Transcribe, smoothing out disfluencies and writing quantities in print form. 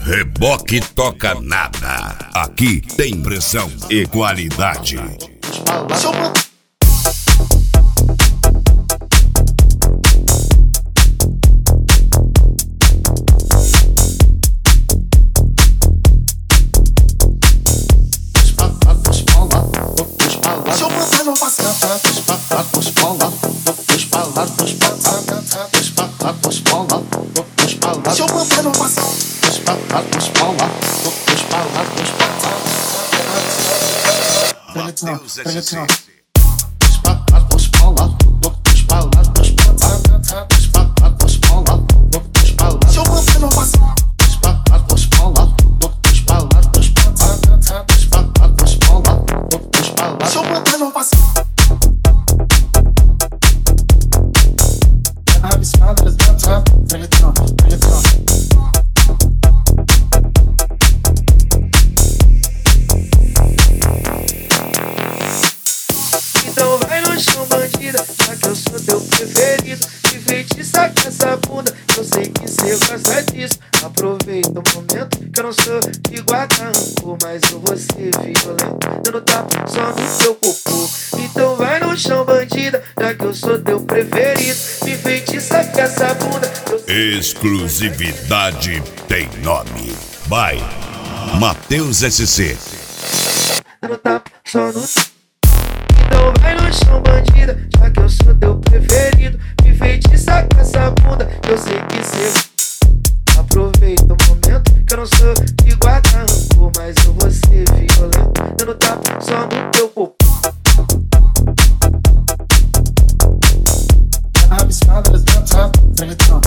Reboque toca nada. Aqui tem pressão e qualidade. Então vai no chão, bandida, já que eu sou teu preferido. Me feitiça com essa bunda, eu sei que cê gosta disso. Aproveita o momento que eu não sou de guardar rancor, mas eu vou ser violento, dando tapa só no teu popô. Então vai no chão, bandida, já que eu sou teu preferido. Me feitiça com essa bunda, Exclusividade tem nome. Vai, Matheus SC. dando tapa só no. Então vai no chão, bandida, já que eu sou teu preferido. Me feitiça com essa bunda, eu sei que cê. Aproveita o momento que eu não sou de guardar rancor, mas eu vou ser violento, dando tapa só no teu popô. Abismadas, reggaeton.